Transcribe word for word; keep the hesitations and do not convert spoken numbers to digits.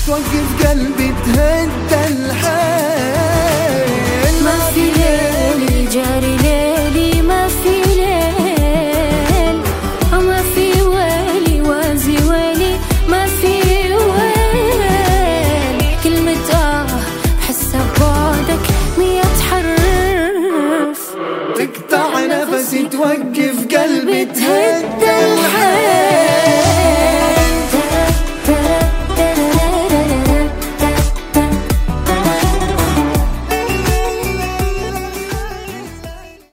توقف قلبي تهدى الحيل. ما في ليل جاري ليلي، ما في ليل وما في ويلي وازي ويلي، ما في ويل. كلمة آه حسها ببعدك مية حرف، تقطع نفسي توقف قلبي تهدى الحيل.